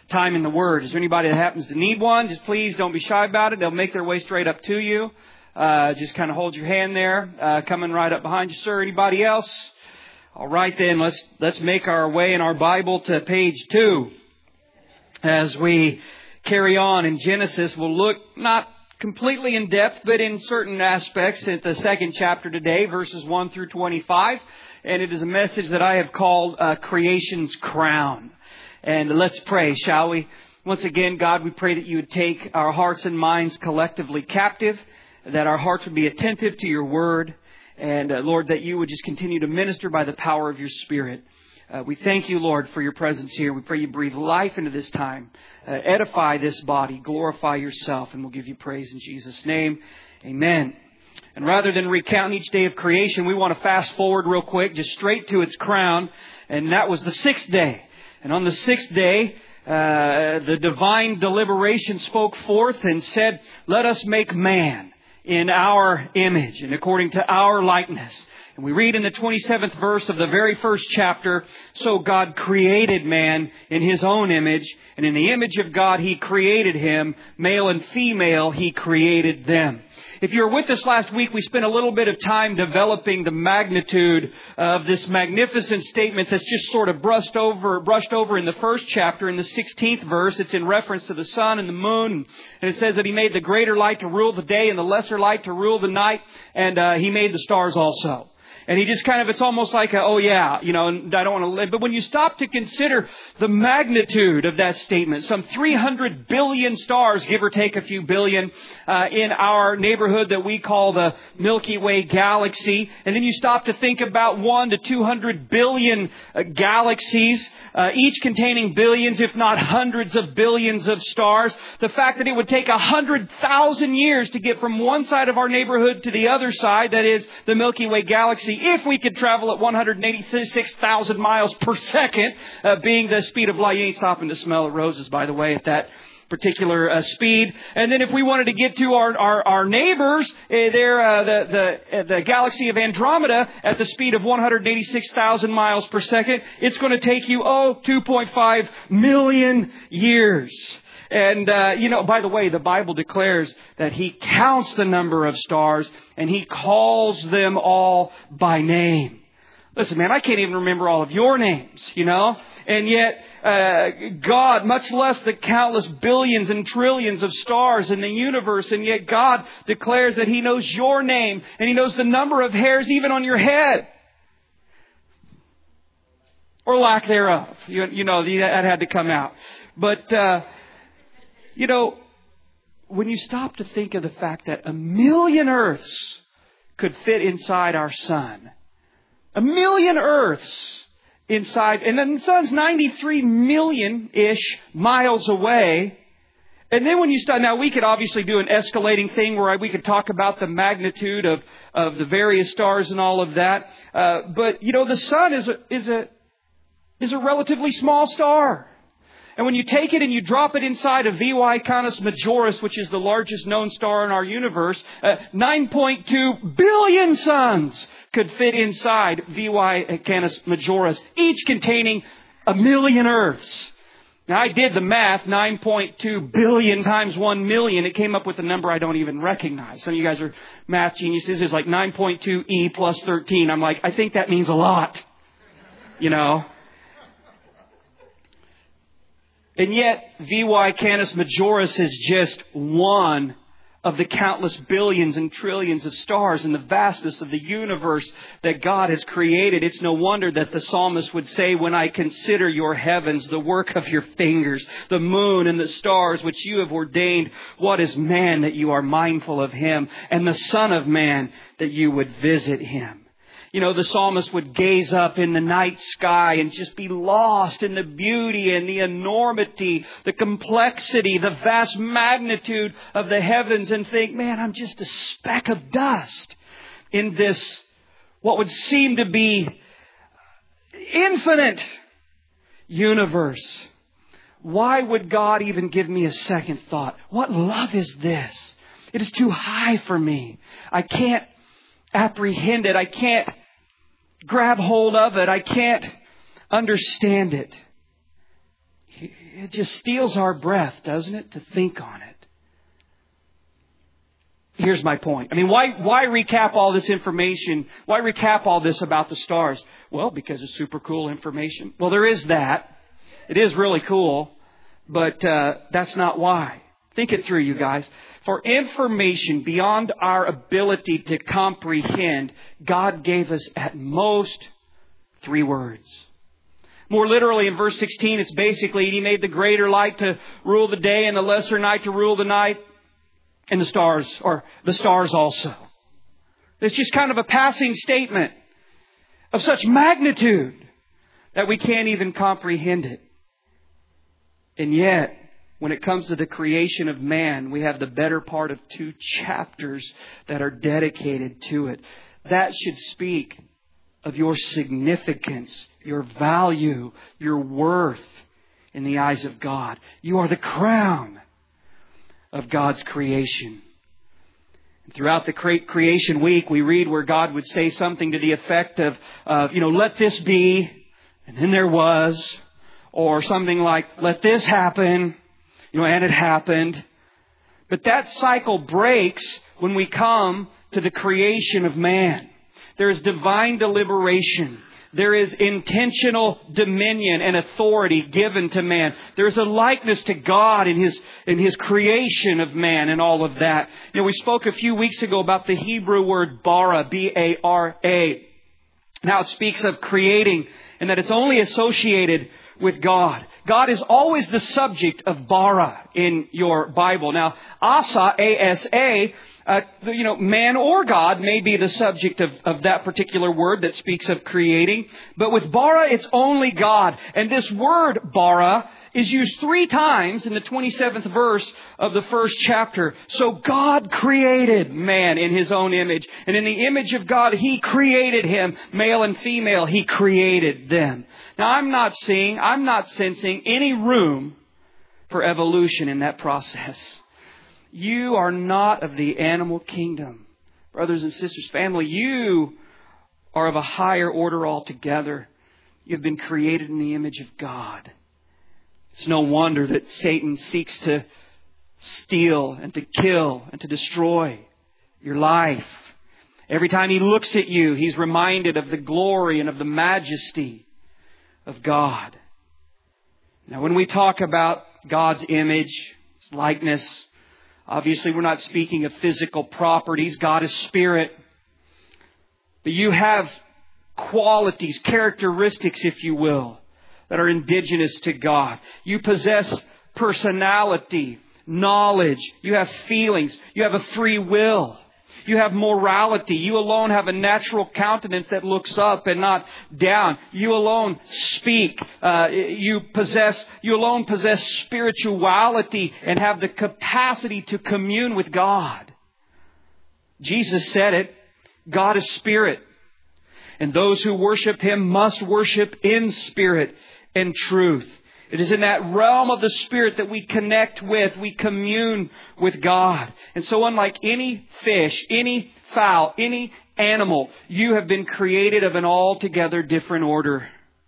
time in the Word. Is there anybody that happens to need one? Just please don't be shy about it. They'll make their way straight up to you. Just kind of hold your hand there, coming right up behind you, sir. Anybody else? All right, then let's make our way in our Bible to page 2. As we carry on in Genesis, we'll look not completely in depth, but in certain aspects at the second chapter today, verses 1 through 25. And it is a message that I have called Creation's Crown. And let's pray, shall we? Once again, God, we pray that you would take our hearts and minds collectively captive, that our hearts would be attentive to your word, and Lord, that you would just continue to minister by the power of your Spirit. We thank you, Lord, for your presence here. We pray you breathe life into this time. Edify this body. Glorify yourself. And we'll give you praise in Jesus' name. Amen. And rather than recount each day of creation, we want to fast forward real quick, just straight to its crown. And that was the 6th day. And on the 6th day, the divine deliberation spoke forth and said, let us make man in our image and according to our likeness. And we read in the 27th verse of the very first chapter, so God created man in his own image, and in the image of God he created him, male and female he created them. If you were with us last week, we spent a little bit of time developing the magnitude of this magnificent statement that's just sort of brushed over in the first chapter in the 16th verse. It's in reference to the sun and the moon. And it says that he made the greater light to rule the day and the lesser light to rule the night. And he made the stars also. And he just kind of, it's almost like, I don't want to live. But when you stop to consider the magnitude of that statement, some 300 billion stars, give or take a few billion, in our neighborhood that we call the Milky Way galaxy. And then you stop to think about 1 to 200 billion galaxies, each containing billions, if not hundreds of billions of stars. The fact that it would take 100,000 years to get from one side of our neighborhood to the other side, that is the Milky Way galaxy, if we could travel at 186,000 miles per second, being the speed of light. You ain't stopping to smell the roses, by the way, at that particular speed. And then if we wanted to get to our neighbors, the galaxy of Andromeda at the speed of 186,000 miles per second, it's going to take you, 2.5 million years. And, by the way, the Bible declares that he counts the number of stars and he calls them all by name. Listen, man, I can't even remember all of your names, And yet, God, much less the countless billions and trillions of stars in the universe, and yet God declares that he knows your name and he knows the number of hairs even on your head. Or lack thereof. That had to come out. But, when you stop to think of the fact that 1 million Earths could fit inside our sun, 1 million Earths inside, and then the sun's 93 million-ish miles away. And then when you start, now we could obviously do an escalating thing where we could talk about the magnitude of the various stars and all of that. But the sun is a relatively small star. And when you take it and you drop it inside of VY Canis Majoris, which is the largest known star in our universe, 9.2 billion suns could fit inside VY Canis Majoris, each containing 1 million Earths. Now, I did the math, 9.2 billion times 1 million. It came up with a number I don't even recognize. Some of you guys are math geniuses. It's like 9.2E plus 13. I'm like, I think that means a lot, And yet, VY Canis Majoris is just one of the countless billions and trillions of stars in the vastness of the universe that God has created. It's no wonder that the psalmist would say, when I consider your heavens, the work of your fingers, the moon and the stars which you have ordained, what is man that you are mindful of him, and the Son of Man that you would visit him. The psalmist would gaze up in the night sky and just be lost in the beauty and the enormity, the complexity, the vast magnitude of the heavens and think, man, I'm just a speck of dust in this, what would seem to be infinite universe. Why would God even give me a second thought? What love is this? It is too high for me. I can't apprehend it. I can't grab hold of it. I can't understand it. It just steals our breath, doesn't it, to think on it. Here's my point. I mean, why recap all this information? Why recap all this about the stars? Well, because it's super cool information. Well, there is that. It is really cool, but that's not why. Think it through, you guys. For information beyond our ability to comprehend, God gave us at most 3 words. More literally, in verse 16, it's basically, He made the greater light to rule the day and the lesser night to rule the night. And the stars also. It's just kind of a passing statement of such magnitude that we can't even comprehend it. And yet, when it comes to the creation of man, we have the better part of 2 chapters that are dedicated to it. That should speak of your significance, your value, your worth in the eyes of God. You are the crown of God's creation. And throughout the creation week, we read where God would say something to the effect of, let this be, and then there was, or something like, let this happen, and it happened. But that cycle breaks when we come to the creation of man. There is divine deliberation. There is intentional dominion and authority given to man. There's a likeness to God in His creation of man and all of that. We spoke a few weeks ago about the Hebrew word bara, B-A-R-A. Now it speaks of creating and that it's only associated with God. God is always the subject of bara in your Bible. Now, asa, A-S-A, man or God may be the subject of that particular word that speaks of creating. But with bara, it's only God. And this word bara is used 3 times in the 27th verse of the 1st chapter. So God created man in His own image. And in the image of God, He created him. Male and female, He created them. Now, I'm not sensing any room for evolution in that process. You are not of the animal kingdom. Brothers and sisters, family, you are of a higher order altogether. You've been created in the image of God. It's no wonder that Satan seeks to steal and to kill and to destroy your life. Every time he looks at you, he's reminded of the glory and of the majesty of God. Now, when we talk about God's image, His likeness, obviously, we're not speaking of physical properties. God is spirit. But you have qualities, characteristics, if you will, that are indigenous to God. You possess personality, knowledge. You have feelings. You have a free will. You have morality. You alone have a natural countenance that looks up and not down. You alone speak. You alone possess spirituality and have the capacity to commune with God. Jesus said it. God is spirit. And those who worship Him must worship in spirit and truth. It is in that realm of the Spirit that we connect with, we commune with God. And so unlike any fish, any fowl, any animal, you have been created of an altogether different order.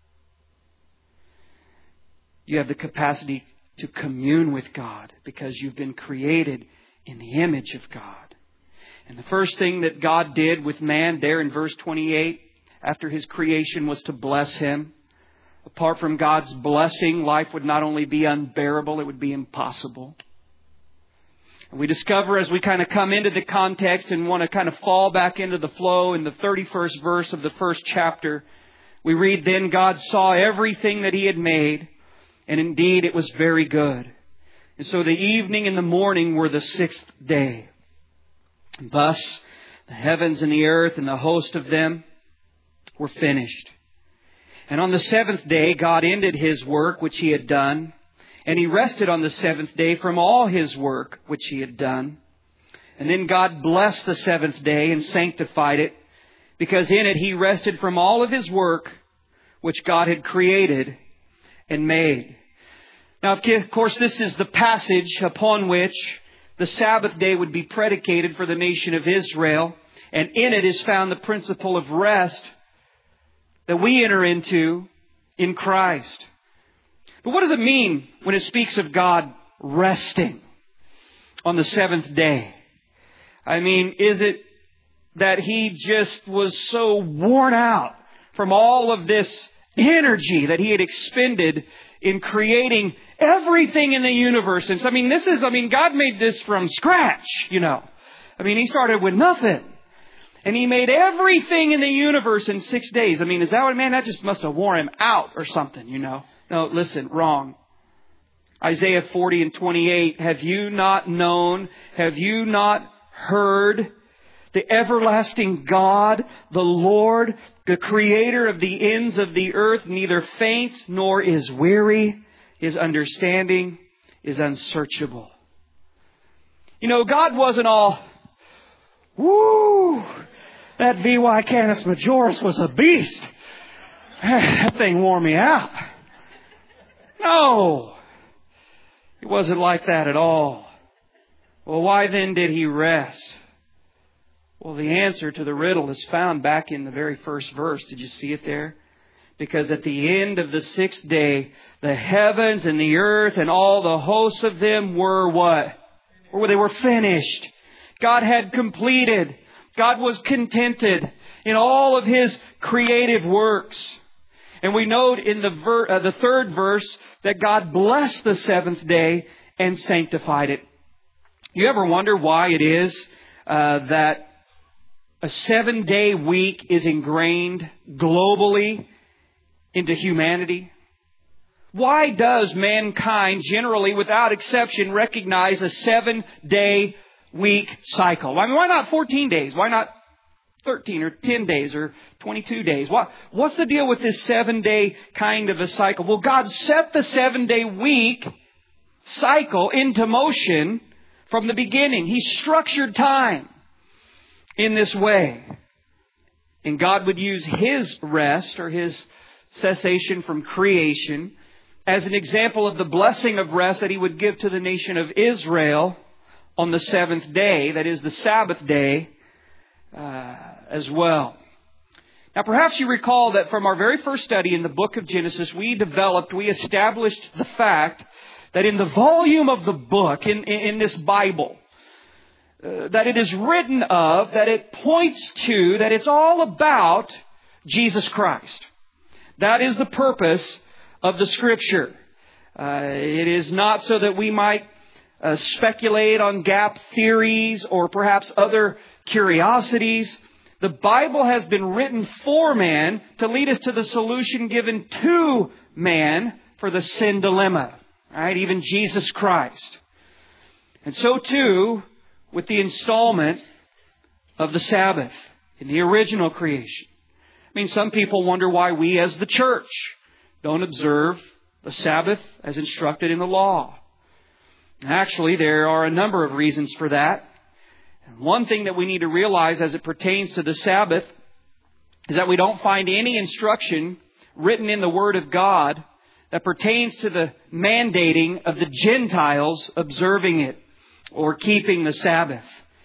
You have the capacity to commune with God because you've been created in the image of God. And the first thing that God did with man there in verse 28, after His creation, was to bless him. Apart from God's blessing, life would not only be unbearable, it would be impossible. And we discover as we kind of come into the context and want to kind of fall back into the flow in the 31st verse of the 1st chapter, we read, "Then God saw everything that He had made, and indeed it was very good. And so the evening and the morning were the 6th day. And thus the heavens and the earth and the host of them were finished. And on the 7th day, God ended His work which He had done. And He rested on the 7th day from all His work which He had done. And then God blessed the 7th day and sanctified it, because in it He rested from all of His work which God had created and made." Now, of course, this is the passage upon which the Sabbath day would be predicated for the nation of Israel. And in it is found the principle of rest that we enter into in Christ. But what does it mean when it speaks of God resting on the seventh day? I mean, is it that He just was so worn out from all of this energy that He had expended in creating everything in the universe? And so, God made this from scratch, He started with nothing. And He made everything in the universe in 6 days. Is that what, that just must have worn Him out or something, No, listen, wrong. Isaiah 40:28, have you not known, have you not heard? The everlasting God, the Lord, the Creator of the ends of the earth, neither faints nor is weary. His understanding is unsearchable. God wasn't all, woo, that VY Canis Majoris was a beast. That thing wore me out. No, it wasn't like that at all. Well, why then did He rest? Well, the answer to the riddle is found back in the very first verse. Did you see it there? Because at the end of the sixth day, the heavens and the earth and all the hosts of them were what? Or they were finished. God had completed. God was contented in all of His creative works. And we note in the third verse that God blessed the seventh day and sanctified it. You ever wonder why it is that a 7-day week is ingrained globally into humanity? Why does mankind generally, without exception, recognize a 7-day week cycle? Why not 14 days? Why not 13 or 10 days or 22 days? What's the deal with this 7-day kind of a cycle? Well, God set the 7-day week cycle into motion from the beginning. He structured time in this way. And God would use His rest or His cessation from creation as an example of the blessing of rest that He would give to the nation of Israel on the seventh day, that is the Sabbath day, as well. Now, perhaps you recall that from our very first study in the book of Genesis, we established the fact that in the volume of the book, in this Bible, that it is written of, that it points to, that it's all about Jesus Christ. That is the purpose of the Scripture. It is not so that we might speculate on gap theories or perhaps other curiosities. The Bible has been written for man to lead us to the solution given to man for the sin dilemma. Right? Even Jesus Christ. And so too with the installment of the Sabbath in the original creation. Some people wonder why we as the church don't observe the Sabbath as instructed in the law. Actually, there are a number of reasons for that. And one thing that we need to realize as it pertains to the Sabbath is that we don't find any instruction written in the Word of God that pertains to the mandating of the Gentiles observing it or keeping the Sabbath.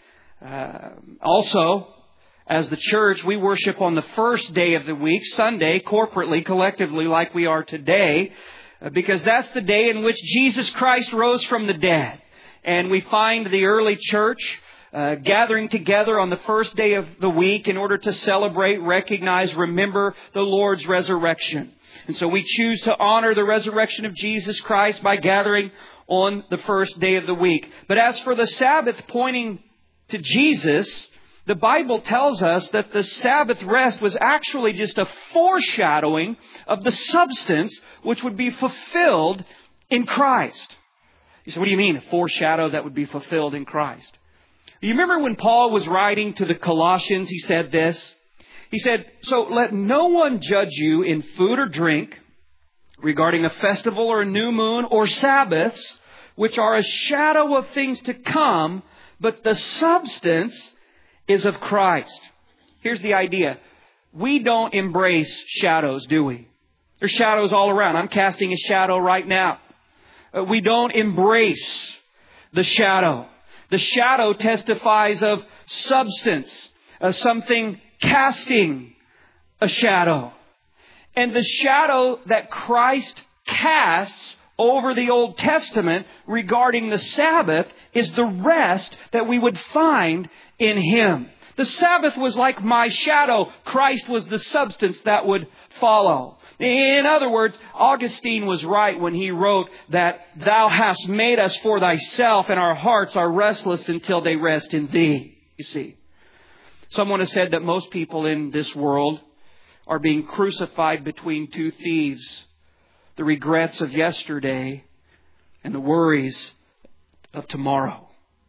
Also, as the church, we worship on the first day of the week, Sunday, corporately, collectively, like we are today, because that's the day in which Jesus Christ rose from the dead. And we find the early church gathering together on the first day of the week in order to celebrate, recognize, remember the Lord's resurrection. And so we choose to honor the resurrection of Jesus Christ by gathering on the first day of the week. But as for the Sabbath pointing to Jesus, the Bible tells us that the Sabbath rest was actually just a foreshadowing of the substance which would be fulfilled in Christ. You say, what do you mean, a foreshadow that would be fulfilled in Christ? You remember when Paul was writing to the Colossians, he said this. He said, so let no one judge you in food or drink, regarding a festival or a new moon or Sabbaths, which are a shadow of things to come, but the substance is of Christ. Here's the idea. We don't embrace shadows, do we? There's shadows all around. I'm casting a shadow right now. We don't embrace the shadow. The shadow testifies of substance, something casting a shadow. And the shadow that Christ casts over the Old Testament regarding the Sabbath is the rest that we would find in Him. The Sabbath was like my shadow. Christ was the substance that would follow. In other words, Augustine was right when he wrote that Thou hast made us for Thyself, and our hearts are restless until they rest in Thee. You see, someone has said that most people in this world are being crucified between two thieves: the regrets of yesterday and the worries of tomorrow.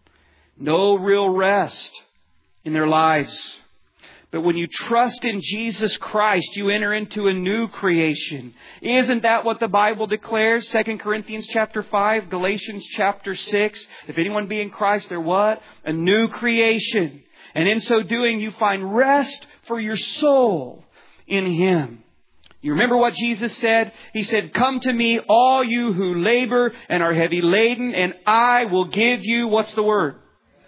No real rest in their lives. But when you trust in Jesus Christ, you enter into a new creation. Isn't that what the Bible declares? 2 Corinthians chapter 5, Galatians chapter 6. If anyone be in Christ, they're what? A new creation. And in so doing, you find rest for your soul in Him. You remember what Jesus said? He said, "Come to me, all you who labor and are heavy laden, and I will give you," what's the word?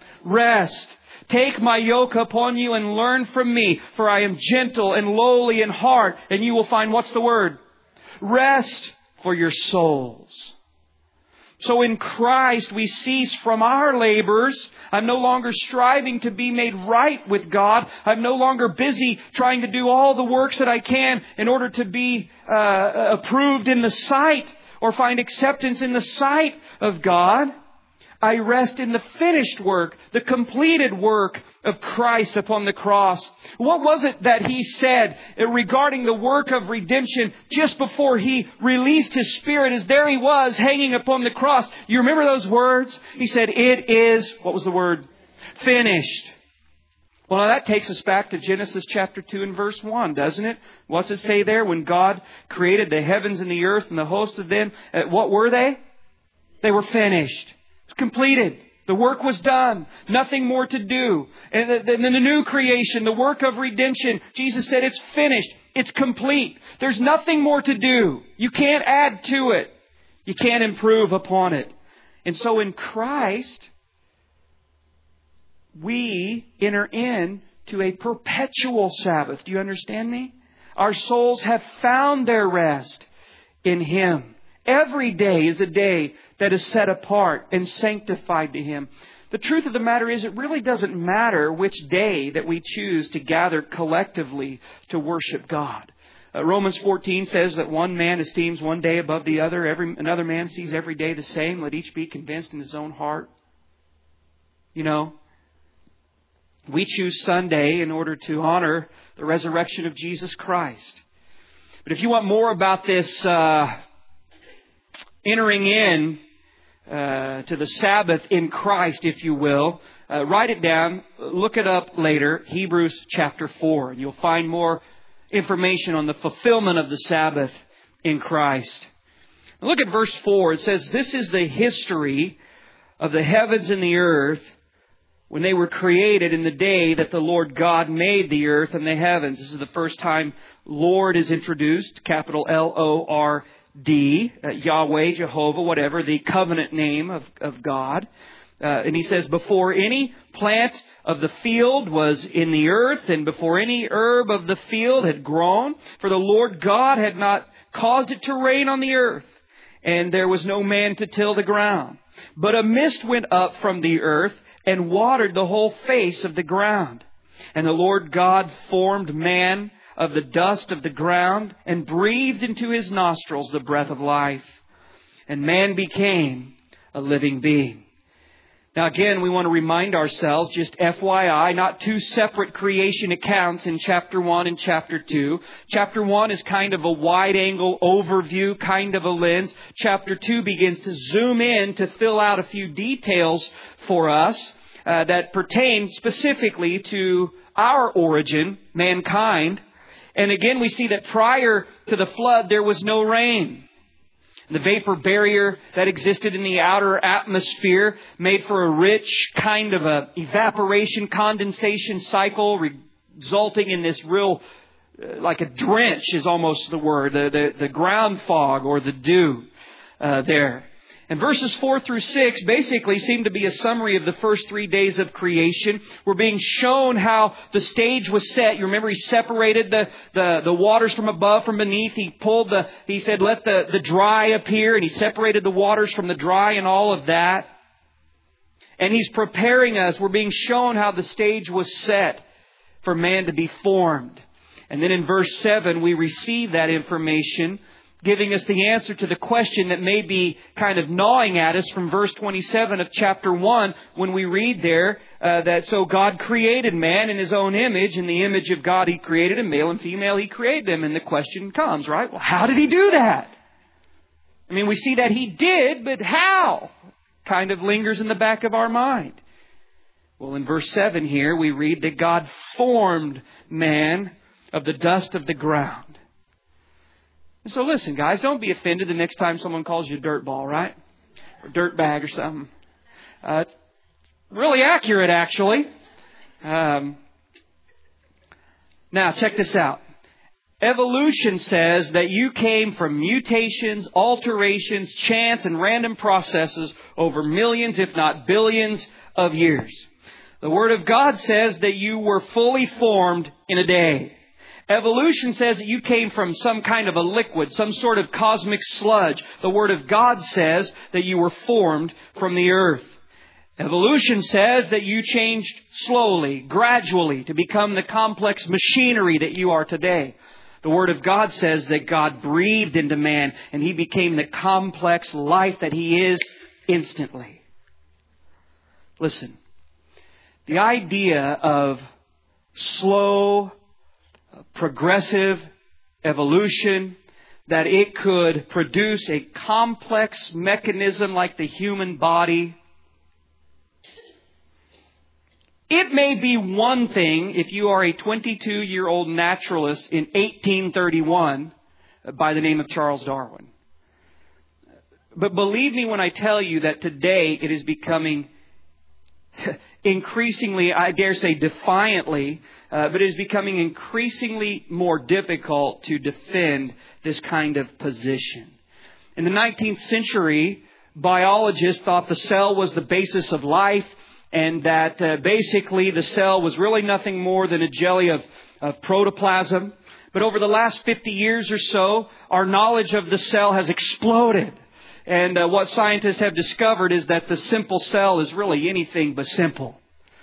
Rest. "Take my yoke upon you and learn from me, for I am gentle and lowly in heart, and you will find," what's the word? Rest for your souls. So in Christ we cease from our labors. I'm no longer striving to be made right with God. I'm no longer busy trying to do all the works that I can in order to be approved in the sight or find acceptance in the sight of God. I rest in the finished work, the completed work of Christ upon the cross. What was it that He said regarding the work of redemption just before He released His Spirit, as there He was hanging upon the cross? You remember those words? He said, "It is," what was the word? Finished. Well, now that takes us back to Genesis chapter 2 and verse 1, doesn't it? What's it say there? When God created the heavens and the earth and the host of them, what were they? They were finished. Completed. The work was done. Nothing more to do. And then the new creation, the work of redemption, Jesus said it's finished. It's complete. There's nothing more to do. You can't add to it. You can't improve upon it. And so in Christ, we enter into a perpetual Sabbath. Do you understand me? Our souls have found their rest in Him. Every day is a day that is set apart and sanctified to Him. The truth of the matter is, it really doesn't matter which day that we choose to gather collectively to worship God. Romans 14 says that one man esteems one day above the other. Another man sees every day the same. Let each be convinced in his own heart. You know, we choose Sunday in order to honor the resurrection of Jesus Christ. But if you want more about this entering in to the Sabbath in Christ, if you will, write it down, look it up later, Hebrews chapter 4. You'll find more information on the fulfillment of the Sabbath in Christ. Look at verse 4. It says, "This is the history of the heavens and the earth when they were created in the day that the Lord God made the earth and the heavens." This is the first time Lord is introduced, capital L-O-R-D, Yahweh, Jehovah, whatever, the covenant name of God. And He says, "Before any plant of the field was in the earth, and before any herb of the field had grown, for the Lord God had not caused it to rain on the earth, and there was no man to till the ground. But a mist went up from the earth and watered the whole face of the ground. And the Lord God formed man of the dust of the ground and breathed into his nostrils the breath of life. And man became a living being." Now again, we want to remind ourselves, just FYI, not two separate creation accounts in chapter 1 and chapter 2. Chapter 1 is kind of a wide-angle overview, kind of a lens. Chapter 2 begins to zoom in to fill out a few details for us that pertain specifically to our origin, mankind. And again, we see that prior to the flood, there was no rain. The vapor barrier that existed in the outer atmosphere made for a rich kind of a evaporation condensation cycle, resulting in this real, like a drench is almost the word, the ground fog or the dew there. And verses 4 through 6 basically seem to be a summary of the first 3 days of creation. We're being shown how the stage was set. You remember He separated the waters from above, from beneath. He said, let the dry appear. And He separated the waters from the dry and all of that. And He's preparing us. We're being shown how the stage was set for man to be formed. And then in verse 7, we receive that information, giving us the answer to the question that may be kind of gnawing at us from verse 27 of chapter 1, when we read there that so God created man in His own image. In the image of God He created him, male and female He created them. And the question comes, right? Well, how did He do that? I mean, we see that He did, but how? Kind of lingers in the back of our mind. Well, in verse 7 here, we read that God formed man of the dust of the ground. So listen, guys, don't be offended the next time someone calls you a dirt ball, right? Or dirt bag or something. Really accurate, actually. Now, check this out. Evolution says that you came from mutations, alterations, chance, and random processes over millions, if not billions, of years. The Word of God says that you were fully formed in a day. Evolution says that you came from some kind of a liquid, some sort of cosmic sludge. The Word of God says that you were formed from the earth. Evolution says that you changed slowly, gradually, to become the complex machinery that you are today. The Word of God says that God breathed into man and he became the complex life that he is instantly. Listen, the idea of slow, progressive evolution, that it could produce a complex mechanism like the human body. It may be one thing if you are a 22-year-old naturalist in 1831 by the name of Charles Darwin. But believe me when I tell you that today it is becoming increasingly, I dare say defiantly, but it is becoming increasingly more difficult to defend this kind of position. In the 19th century, biologists thought the cell was the basis of life, and that basically the cell was really nothing more than a jelly of protoplasm. But over the last 50 years or so, our knowledge of the cell has exploded. And what scientists have discovered is that the simple cell is really anything but simple.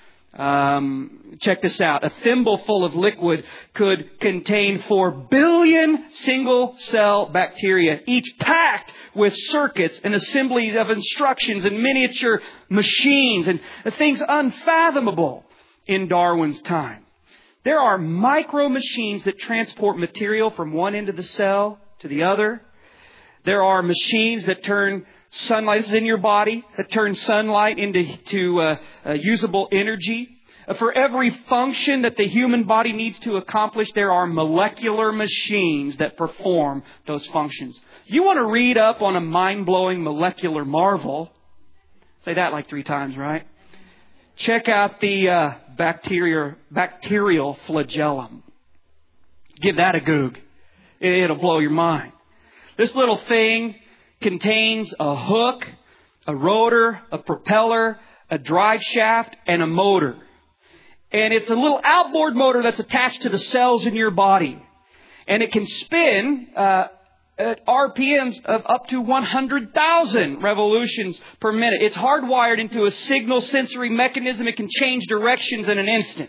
Check this out. A thimbleful of liquid could contain 4 billion single-cell bacteria, each packed with circuits and assemblies of instructions and miniature machines and things unfathomable in Darwin's time. There are micro machines that transport material from one end of the cell to the other. There are machines that turn sunlight, this is in your body, that turn sunlight into usable energy. For every function that the human body needs to accomplish, there are molecular machines that perform those functions. You want to read up on a mind-blowing molecular marvel? Say that like 3 times, right? Check out the bacterial flagellum. Give that a goog. It'll blow your mind. This little thing contains a hook, a rotor, a propeller, a drive shaft, and a motor. And it's a little outboard motor that's attached to the cells in your body. And it can spin at RPMs of up to 100,000 revolutions per minute. It's hardwired into a signal sensory mechanism. It can change directions in an instant.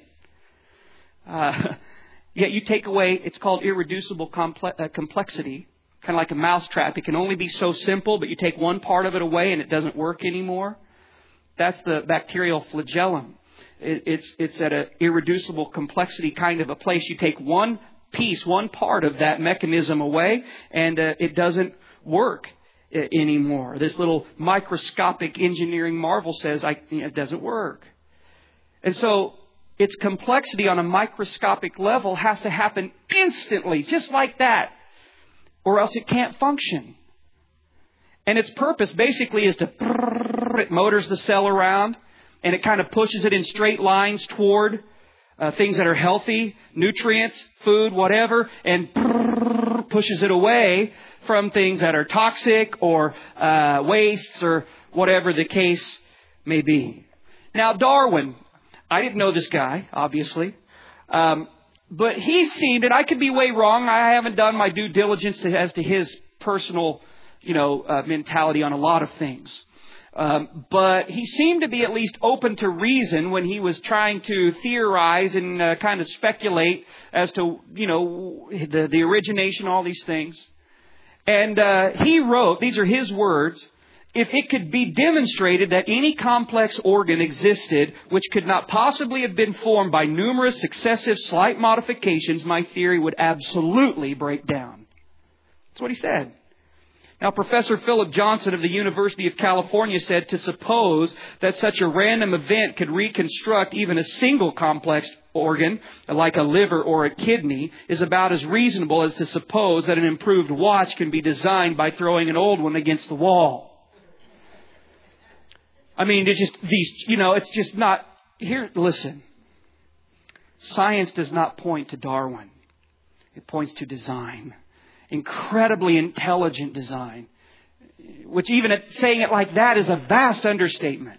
Yet you take away, it's called irreducible complexity. Kind of like a mousetrap. It can only be so simple, but you take one part of it away and it doesn't work anymore. That's the bacterial flagellum. It's at an irreducible complexity kind of a place. You take one piece, one part of that mechanism away, and it doesn't work anymore. This little microscopic engineering marvel says it doesn't work. And so its complexity on a microscopic level has to happen instantly, just like that, or else it can't function. And its purpose basically is it motors the cell around, and it kind of pushes it in straight lines toward things that are healthy, nutrients, food, whatever, and pushes it away from things that are toxic or wastes or whatever the case may be. Now, Darwin, I didn't know this guy, obviously. But he seemed, and I could be way wrong. I haven't done my due diligence as to his personal, mentality on a lot of things. But he seemed to be at least open to reason when he was trying to theorize and kind of speculate as to, the origination, all these things. And he wrote, these are his words, "If it could be demonstrated that any complex organ existed which could not possibly have been formed by numerous successive slight modifications, my theory would absolutely break down." That's what he said. Now, Professor Philip Johnson of the University of California said to suppose that such a random event could reconstruct even a single complex organ, like a liver or a kidney, is about as reasonable as to suppose that an improved watch can be designed by throwing an old one against the wall. I mean, it's just not... Here, listen. Science does not point to Darwin. It points to design. Incredibly intelligent design. Which even saying it like that is a vast understatement.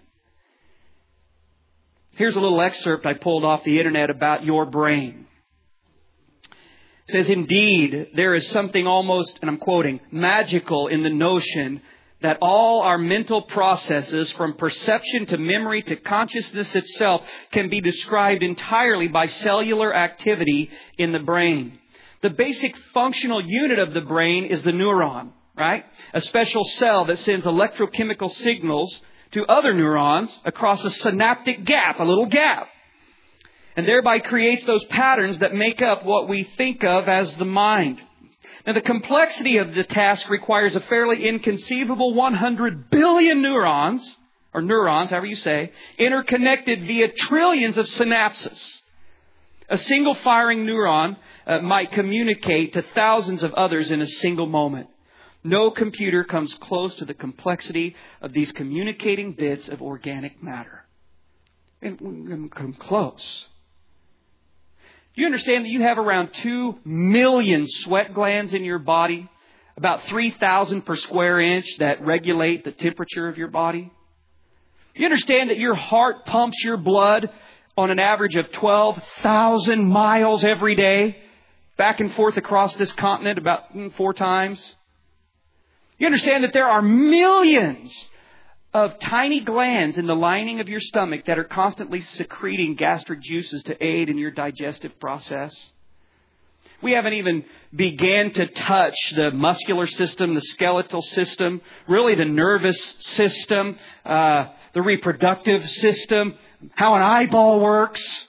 Here's a little excerpt I pulled off the internet about your brain. It says, "Indeed, there is something almost," and I'm quoting, "magical in the notion that all our mental processes, from perception to memory to consciousness itself, can be described entirely by cellular activity in the brain. The basic functional unit of the brain is the neuron, right? A special cell that sends electrochemical signals to other neurons across a synaptic gap, a little gap, and thereby creates those patterns that make up what we think of as the mind. Now, the complexity of the task requires a fairly inconceivable 100 billion neurons, however you say, interconnected via trillions of synapses. A single firing neuron might communicate to thousands of others in a single moment. No computer comes close to the complexity of these communicating bits of organic matter." And come close. Do you understand that you have around 2 million sweat glands in your body? About 3,000 per square inch that regulate the temperature of your body? Do you understand that your heart pumps your blood on an average of 12,000 miles every day? Back and forth across this continent about 4 times? You understand that there are millions of tiny glands in the lining of your stomach that are constantly secreting gastric juices to aid in your digestive process? We haven't even began to touch the muscular system, the skeletal system, really the nervous system, the reproductive system, how an eyeball works.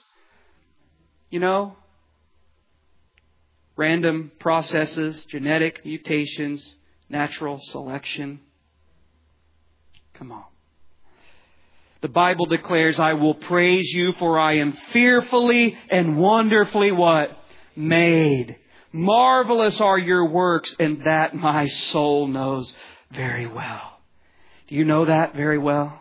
Random processes, genetic mutations, natural selection. Come on. The Bible declares, "I will praise you, for I am fearfully and wonderfully" what? "Made. Marvelous are your works, and that my soul knows very well." Do you know that very well?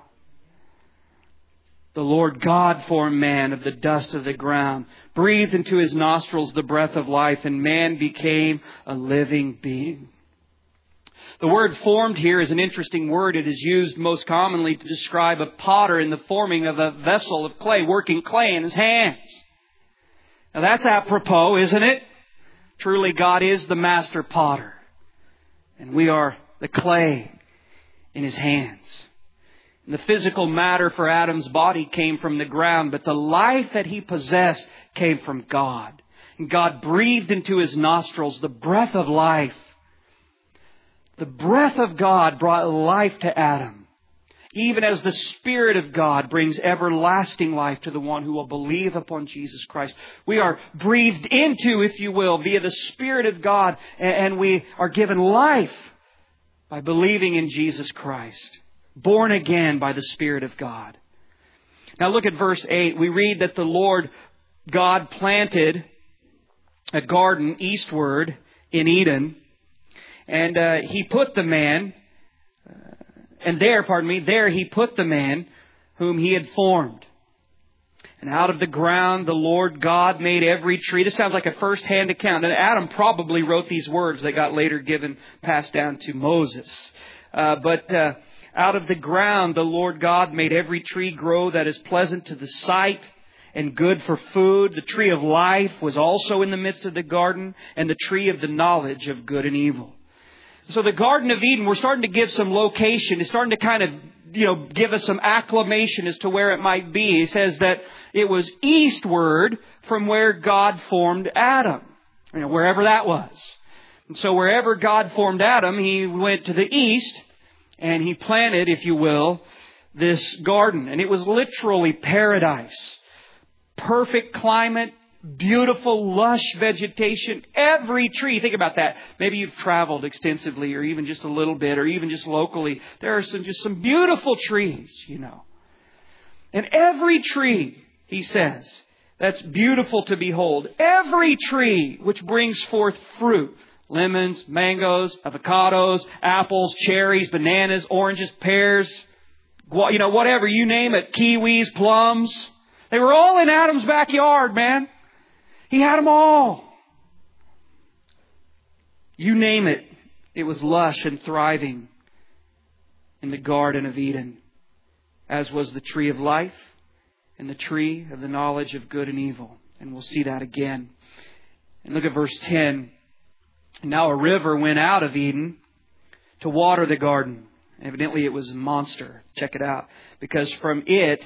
"The Lord God formed man of the dust of the ground, breathed into his nostrils the breath of life, and man became a living being." The word "formed" here is an interesting word. It is used most commonly to describe a potter in the forming of a vessel of clay, working clay in his hands. Now that's apropos, isn't it? Truly, God is the master potter, and we are the clay in His hands. And the physical matter for Adam's body came from the ground, but the life that he possessed came from God. And God breathed into his nostrils the breath of life. The breath of God brought life to Adam, even as the Spirit of God brings everlasting life to the one who will believe upon Jesus Christ. We are breathed into, if you will, via the Spirit of God, and we are given life by believing in Jesus Christ, born again by the Spirit of God. Now look at verse 8. We read that the Lord God planted a garden eastward in Eden, and He put the man, there He put the man whom He had formed. And out of the ground the Lord God made every tree. This sounds like a first-hand account. And Adam probably wrote these words that got later passed down to Moses. But out of the ground the Lord God made every tree grow that is pleasant to the sight and good for food. The tree of life was also in the midst of the garden, and the tree of the knowledge of good and evil. So the Garden of Eden, we're starting to give some location. It's starting to kind of, give us some acclamation as to where it might be. It says that it was eastward from where God formed Adam, wherever that was. And so wherever God formed Adam, He went to the east and He planted, if you will, this garden. And it was literally paradise. Perfect climate, beautiful, lush vegetation. Every tree, think about that. Maybe you've traveled extensively or even just a little bit or even just locally. There are some beautiful trees, And every tree, He says, that's beautiful to behold. Every tree which brings forth fruit. Lemons, mangoes, avocados, apples, cherries, bananas, oranges, pears, whatever, you name it. Kiwis, plums. They were all in Adam's backyard, man. He had them all. You name it. It was lush and thriving in the Garden of Eden, as was the tree of life and the tree of the knowledge of good and evil. And we'll see that again. And look at verse 10. Now a river went out of Eden to water the garden. Evidently it was a monster. Check it out. Because from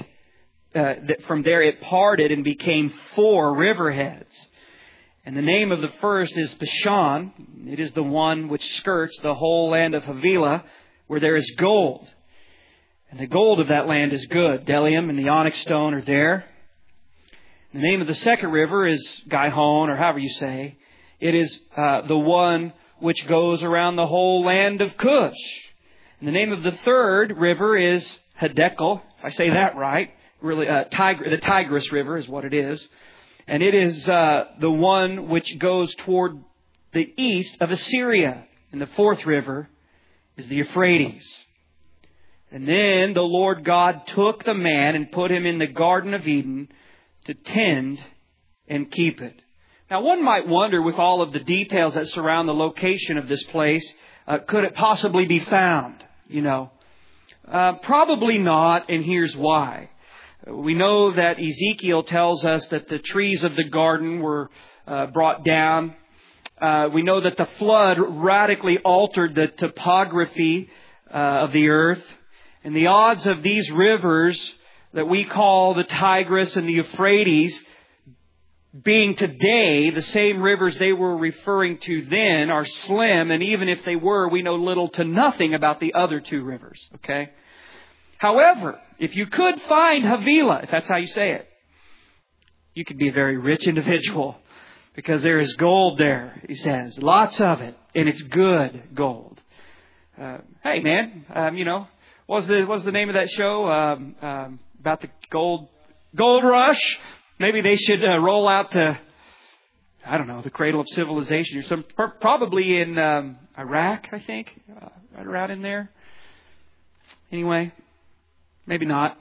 there it parted and became 4 riverheads. And the name of the first is Pishon. It is the one which skirts the whole land of Havilah, where there is gold. And the gold of that land is good. Bdellium and the onyx stone are there. The name of the second river is Gihon, or however you say. It is the one which goes around the whole land of Cush. And the name of the third river is Hiddekel, if I say that right. Really, the Tigris River is what it is. And it is the one which goes toward the east of Assyria. And the fourth river is the Euphrates. And then the Lord God took the man and put him in the Garden of Eden to tend and keep it. Now, one might wonder, with all of the details that surround the location of this place, could it possibly be found? Probably not, and here's why. We know that Ezekiel tells us that the trees of the garden were brought down. We know that the flood radically altered the topography of the earth. And the odds of these rivers that we call the Tigris and the Euphrates being today the same rivers they were referring to then are slim. And even if they were, we know little to nothing about the other 2 rivers. Okay? However, if you could find Havilah, if that's how you say it, you could be a very rich individual because there is gold there, he says. Lots of it. And it's good gold. Hey, man, what's the name of that show about the gold rush? Maybe they should roll out to, the cradle of civilization or some, probably in Iraq, I think, right around in there. Anyway. Maybe not.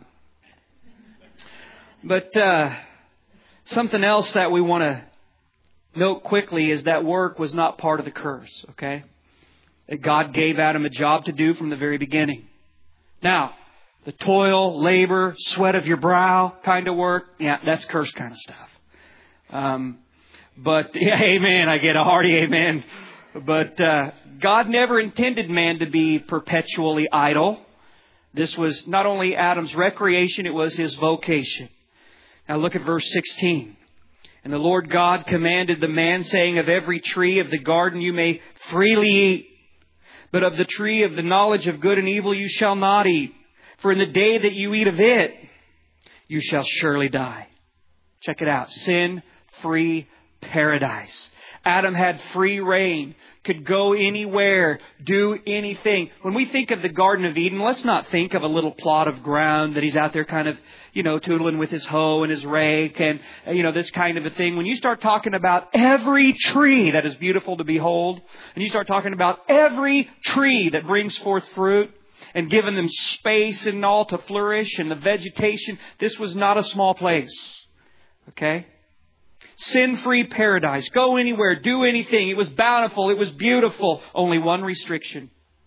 But something else that we want to note quickly is that work was not part of the curse, okay? That God gave Adam a job to do from the very beginning. Now, the toil, labor, sweat of your brow kind of work, that's curse kind of stuff. But, amen, I get a hearty amen. But God never intended man to be perpetually idle. This was not only Adam's recreation, it was his vocation. Now look at verse 16. And the Lord God commanded the man, saying, of every tree of the garden you may freely eat, but of the tree of the knowledge of good and evil you shall not eat. For in the day that you eat of it, you shall surely die. Check it out. Sin-free paradise. Adam had free reign, could go anywhere, do anything. When we think of the Garden of Eden, let's not think of a little plot of ground that he's out there kind of, tootling with his hoe and his rake and, this kind of a thing. When you start talking about every tree that is beautiful to behold, and you start talking about every tree that brings forth fruit and giving them space and all to flourish and the vegetation, this was not a small place. Okay? Sin-free paradise. Go anywhere. Do anything. It was bountiful. It was beautiful. Only one restriction.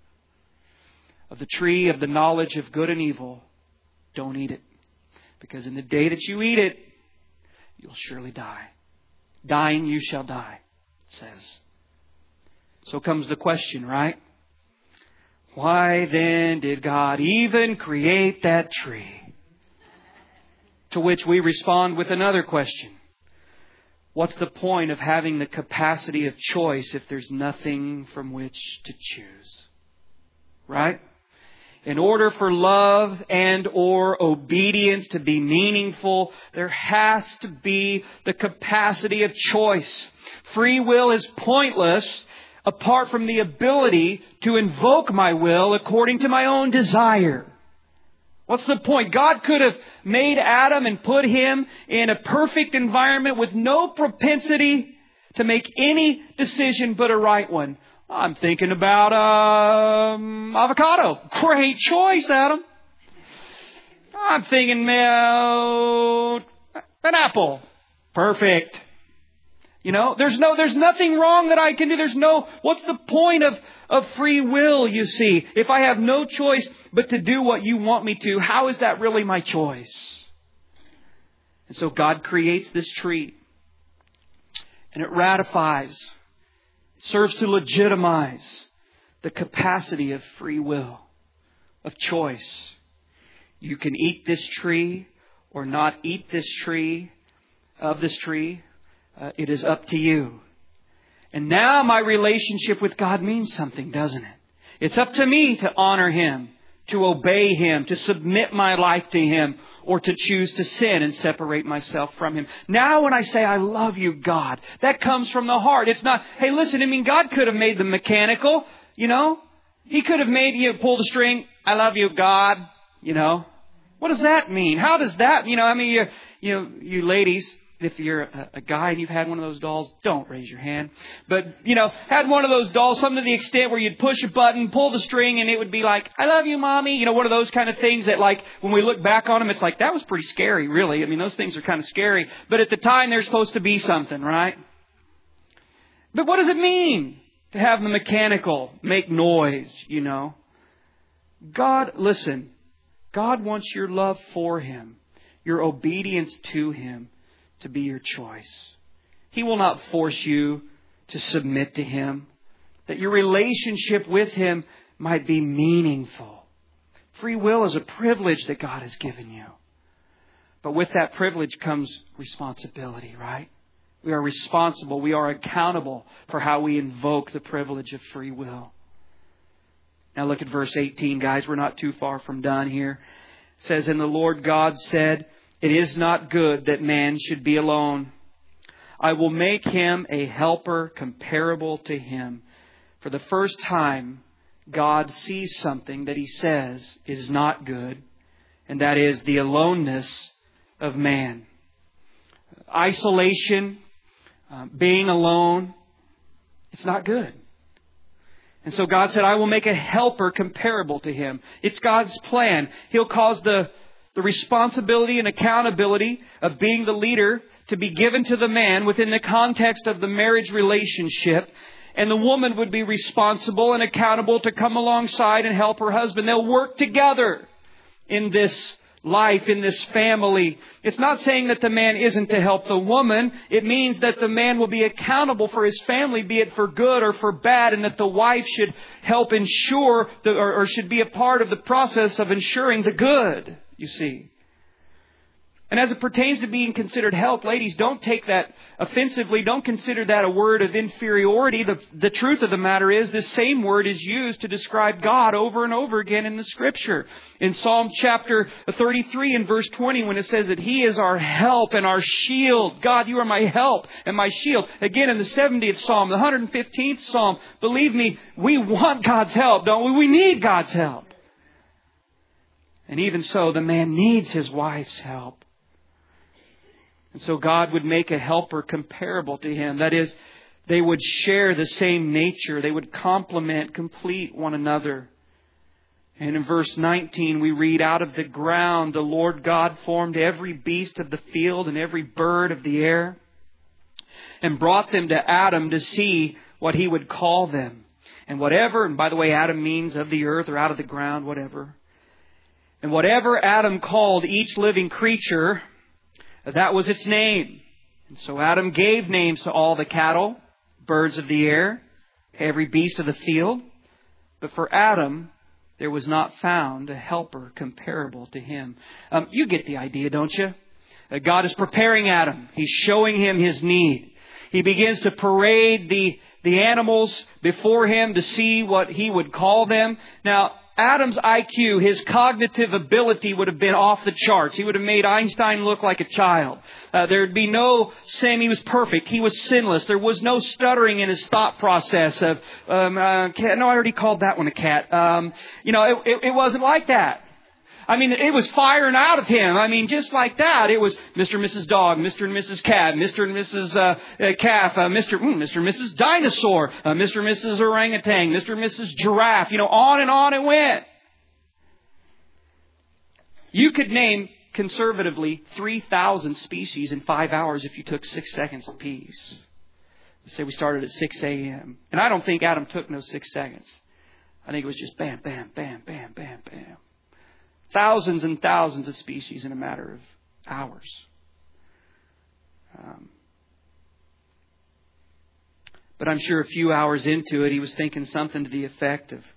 Of the tree of the knowledge of good and evil, don't eat it. Because in the day that you eat it, you'll surely die. Dying you shall die, it says. So comes the question, right? Why then did God even create that tree? To which we respond with another question. What's the point of having the capacity of choice if there's nothing from which to choose? Right? In order for love and or obedience to be meaningful, there has to be the capacity of choice. Free will is pointless apart from the ability to invoke my will according to my own desire. What's the point? God could have made Adam and put him in a perfect environment with no propensity to make any decision but a right one. I'm thinking about avocado. Great choice, Adam. I'm thinking about an apple. Perfect. You know, there's nothing wrong that I can do. What's the point of free will, you see? If I have no choice but to do what you want me to, how is that really my choice? And so God creates this tree. And it ratifies, serves to legitimize the capacity of free will, of choice. You can eat this tree or not eat this tree, of this tree. It is up to you. And now my relationship with God means something, doesn't it? It's up to me to honor Him, to obey Him, to submit my life to Him, or to choose to sin and separate myself from Him. Now when I say, I love you, God, that comes from the heart. It's not, hey, listen, God could have made them mechanical, you know. He could have made you pull the string, I love you, God, you know. What does that mean? How does that, you ladies, if you're a guy and you've had one of those dolls, don't raise your hand. But, had one of those dolls, something to the extent where you'd push a button, pull the string, and it would be like, I love you, Mommy. One of those kind of things that, like, when we look back on them, it's like, that was pretty scary, really. Those things are kind of scary. But at the time, they're supposed to be something, right? But what does it mean to have the mechanical make noise, God, listen, God wants your love for Him, your obedience to Him, to be your choice. He will not force you to submit to Him, that your relationship with Him might be meaningful. Free will is a privilege that God has given you. But with that privilege comes responsibility, right? We are responsible. We are accountable for how we invoke the privilege of free will. Now look at verse 18, guys. We're not too far from done here. It says, And the Lord God said, It is not good that man should be alone. I will make him a helper comparable to him. For the first time, God sees something that He says is not good, and that is the aloneness of man. Isolation, being alone, it's not good. And so God said, I will make a helper comparable to him. It's God's plan. He'll cause the responsibility and accountability of being the leader to be given to the man within the context of the marriage relationship. And the woman would be responsible and accountable to come alongside and help her husband. They'll work together in this life, in this family. It's not saying that the man isn't to help the woman. It means that the man will be accountable for his family, be it for good or for bad, and that the wife should help ensure or should be a part of the process of ensuring the good, you see. And as it pertains to being considered help, ladies, don't take that offensively. Don't consider that a word of inferiority. The truth of the matter is this same word is used to describe God over and over again in the Scripture. In Psalm chapter 33 and verse 20, when it says that He is our help and our shield. God, You are my help and my shield. Again, in the 70th Psalm, the 115th Psalm, believe me, we want God's help, don't we? We need God's help. And even so, the man needs his wife's help. And so God would make a helper comparable to him. That is, they would share the same nature. They would complement, complete one another. And in verse 19 we read, out of the ground the Lord God formed every beast of the field and every bird of the air, and brought them to Adam to see what he would call them. And whatever, and by the way, Adam means of the earth or out of the ground, whatever. And whatever Adam called each living creature, that was its name. And so Adam gave names to all the cattle, birds of the air, every beast of the field. But for Adam, there was not found a helper comparable to him. You get the idea, don't you? God is preparing Adam. He's showing him his need. He begins to parade the animals before him to see what he would call them. Now, Adam's IQ, his cognitive ability would have been off the charts. He would have made Einstein look like a child. There'd be no saying he was perfect. He was sinless. There was no stuttering in his thought process of, cat. No, I already called that one a cat. It wasn't like that. I mean, it was firing out of him. I mean, just like that. It was Mr. and Mrs. Dog, Mr. and Mrs. Cat, Mr. and Mrs. Calf, Mr. and Mrs. Dinosaur, Mr. and Mrs. Orangutan, Mr. and Mrs. Giraffe. On it went. You could name conservatively 3,000 species in 5 hours if you took 6 seconds apiece. Let's say we started at 6 a.m. And I don't think Adam took no 6 seconds. I think it was just bam, bam, bam, bam, bam, bam. Thousands and thousands of species in a matter of hours. But I'm sure a few hours into it, he was thinking something to the effect of,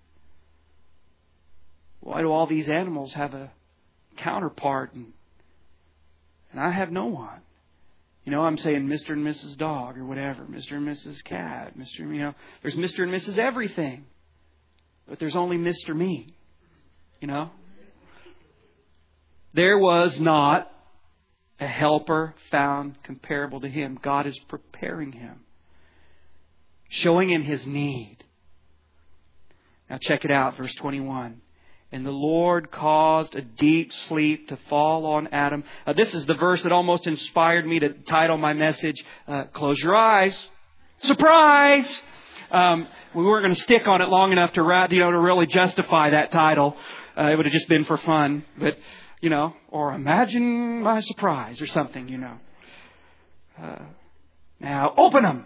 why do all these animals have a counterpart and I have no one? I'm saying Mr. and Mrs. Dog or whatever, Mr. and Mrs. Cat, there's Mr. and Mrs. Everything. But there's only Mr. Me, There was not a helper found comparable to him. God is preparing him, showing him his need. Now check it out, verse 21. And the Lord caused a deep sleep to fall on Adam. This is the verse that almost inspired me to title my message, Close Your Eyes. Surprise! We weren't going to stick on it long enough to really justify that title. It would have just been for fun. But or imagine my surprise or something, Now, open them,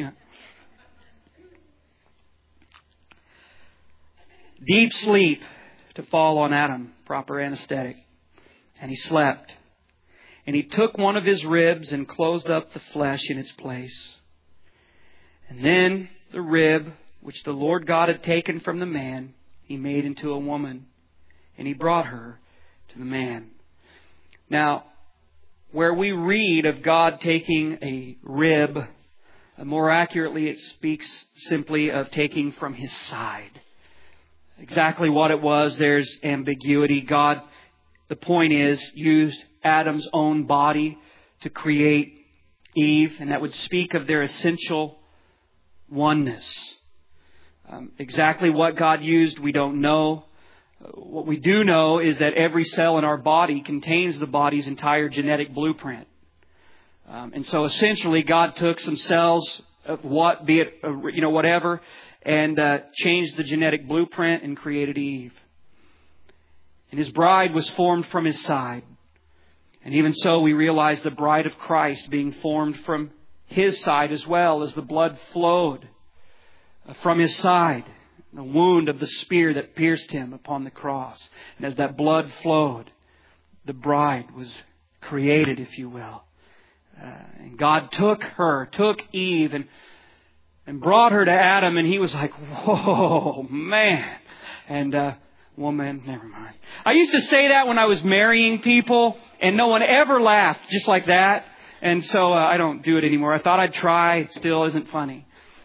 Deep sleep to fall on Adam, proper anesthetic. And he slept. And he took one of his ribs and closed up the flesh in its place. And then the rib, which the Lord God had taken from the man, he made into a woman. And he brought her to the man. Now, where we read of God taking a rib, more accurately it speaks simply of taking from his side. Exactly what it was, there's ambiguity. God, the point is, used Adam's own body to create Eve, and that would speak of their essential oneness. Exactly what God used, we don't know. What we do know is that every cell in our body contains the body's entire genetic blueprint. And so essentially God took some cells of whatever, and changed the genetic blueprint and created Eve. And his bride was formed from his side. And even so, we realize the bride of Christ being formed from his side as well, as the blood flowed from his side. The wound of the spear that pierced him upon the cross. And as that blood flowed, the bride was created, if you will. And God took Eve and brought her to Adam, and he was like, whoa, man. And woman, never mind. I used to say that when I was marrying people, and no one ever laughed just like that. And so I don't do it anymore. I thought I'd try. It still isn't funny.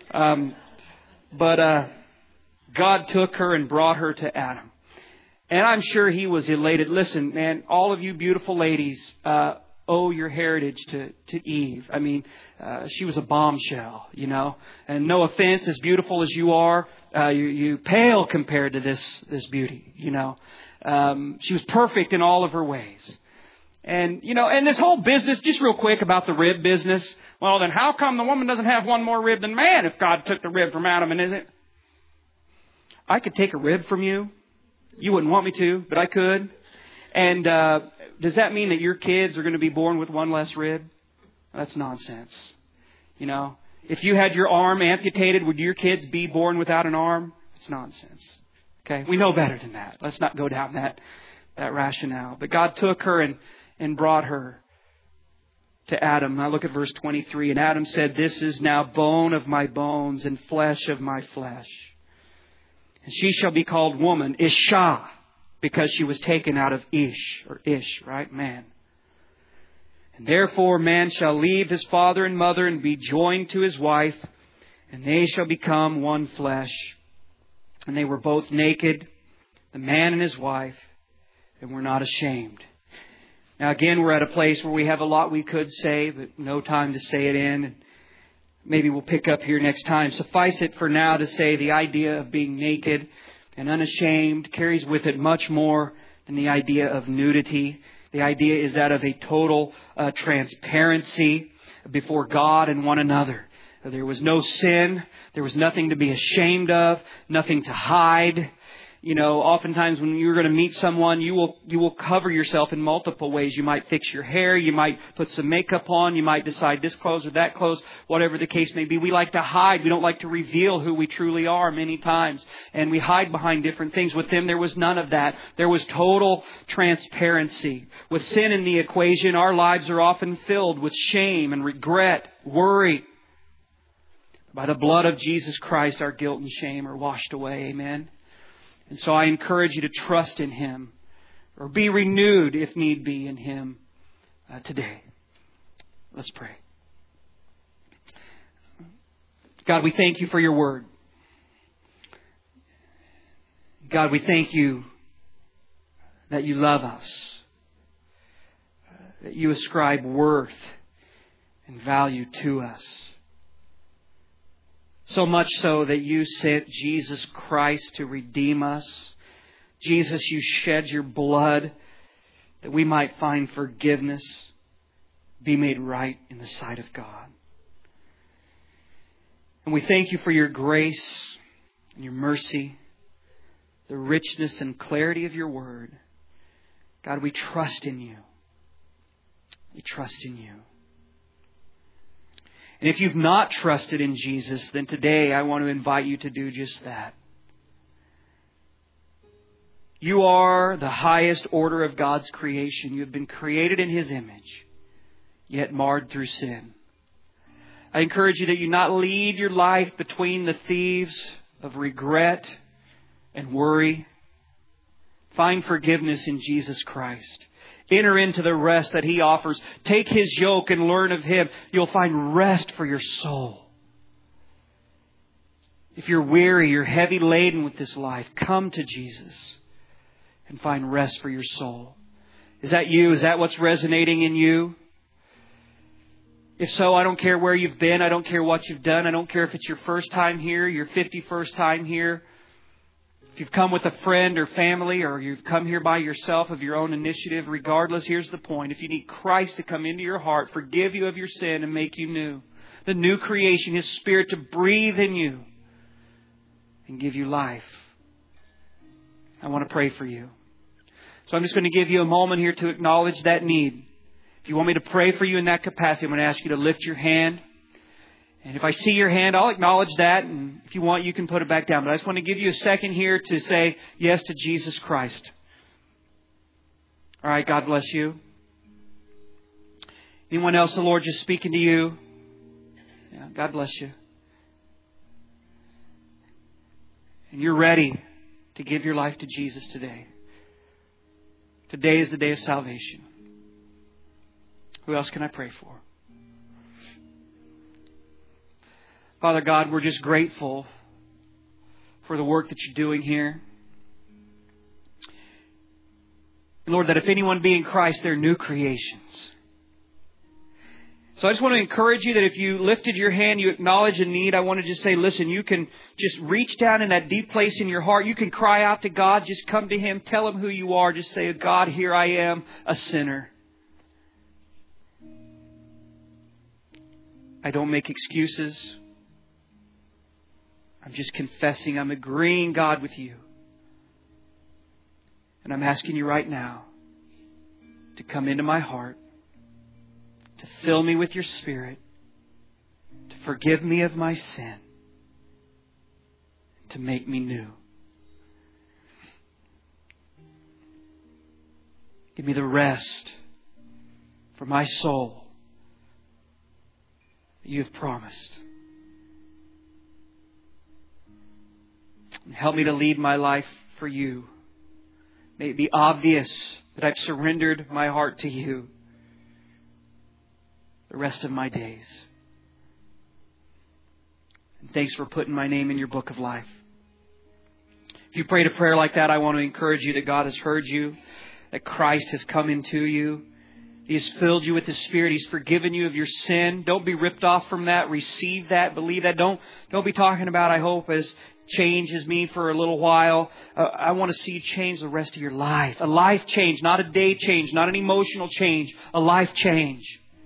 But God took her and brought her to Adam. And I'm sure he was elated. Listen, man, all of you beautiful ladies owe your heritage to Eve. I mean, she was a bombshell, And no offense, as beautiful as you are, you pale compared to this beauty, She was perfect in all of her ways. And, and this whole business, just real quick about the rib business. Well, then how come the woman doesn't have one more rib than man if God took the rib from Adam and isn't? I could take a rib from you You wouldn't want me to, but I could. And does that mean that your kids are going to be born with one less rib? That's nonsense. You know, if you had your arm amputated, would your kids be born without an arm? It's nonsense. Okay, we know better than that. Let's not go down that rationale. But God took her and brought her to Adam. Now look at verse 23. And Adam said, "This is now bone of my bones and flesh of my flesh. And she shall be called woman, Isha, because she was taken out of Ish," or Ish, right? Man. "And therefore man shall leave his father and mother and be joined to his wife, and they shall become one flesh. And they were both naked, the man and his wife, and were not ashamed." Now again, we're at a place where we have a lot we could say, but no time to say it in. Maybe we'll pick up here next time. Suffice it for now to say the idea of being naked and unashamed carries with it much more than the idea of nudity. The idea is that of a total transparency before God and one another. There was no sin. There was nothing to be ashamed of, nothing to hide. You know, oftentimes when you're going to meet someone, you will cover yourself in multiple ways. You might fix your hair. You might put some makeup on. You might decide this clothes or that clothes, whatever the case may be. We like to hide. We don't like to reveal who we truly are many times. And we hide behind different things. With them, there was none of that. There was total transparency. With sin in the equation, our lives are often filled with shame and regret, worry. By the blood of Jesus Christ, our guilt and shame are washed away. Amen. And so I encourage you to trust in Him, or be renewed if need be in Him today. Let's pray. God, we thank You for Your Word. God, we thank You that You love us, that You ascribe worth and value to us. So much so that You sent Jesus Christ to redeem us. Jesus, You shed Your blood that we might find forgiveness, be made right in the sight of God. And we thank You for Your grace and Your mercy, the richness and clarity of Your Word. God, we trust in You. We trust in You. And if you've not trusted in Jesus, then today I want to invite you to do just that. You are the highest order of God's creation. You have been created in His image, yet marred through sin. I encourage you that you not lead your life between the thieves of regret and worry. Find forgiveness in Jesus Christ. Enter into the rest that He offers. Take His yoke and learn of Him. You'll find rest for your soul. If you're weary, you're heavy laden with this life, come to Jesus and find rest for your soul. Is that you? Is that what's resonating in you? If so, I don't care where you've been. I don't care what you've done. I don't care if it's your first time here, your 51st time here. If you've come with a friend or family, or you've come here by yourself of your own initiative, regardless, here's the point. If you need Christ to come into your heart, forgive you of your sin and make you new, the new creation, His Spirit to breathe in you and give you life, I want to pray for you. So I'm just going to give you a moment here to acknowledge that need. If you want me to pray for you in that capacity, I'm going to ask you to lift your hand. And if I see your hand, I'll acknowledge that. And if you want, you can put it back down. But I just want to give you a second here to say yes to Jesus Christ. All right, God bless you. Anyone else, the Lord just speaking to you? Yeah, God bless you. And you're ready to give your life to Jesus today. Today is the day of salvation. Who else can I pray for? Father God, we're just grateful for the work that you're doing here. And Lord, that if anyone be in Christ, they're new creations. So I just want to encourage you that if you lifted your hand, you acknowledge a need, I want to just say, listen, you can just reach down in that deep place in your heart. You can cry out to God. Just come to Him. Tell Him who you are. Just say, God, here I am, a sinner. I don't make excuses. I'm just confessing. I'm agreeing, God, with you. And I'm asking you right now to come into my heart, to fill me with your Spirit, to forgive me of my sin, to make me new. Give me the rest for my soul that you have promised. And help me to lead my life for you. May it be obvious that I've surrendered my heart to you the rest of my days. And thanks for putting my name in your book of life. If you prayed a prayer like that, I want to encourage you that God has heard you, that Christ has come into you. He has filled you with His Spirit. He's forgiven you of your sin. Don't be ripped off from that. Receive that. Believe that. Don't be talking about, I hope, as change is me for a little while. I want to see you change the rest of your life. A life change, not a day change, not an emotional change. A life change.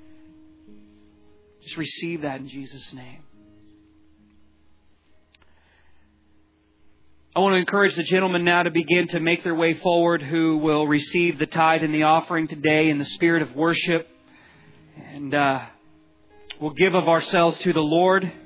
Just receive that in Jesus' name. I want to encourage the gentlemen now to begin to make their way forward who will receive the tithe and the offering today in the spirit of worship. And we'll give of ourselves to the Lord.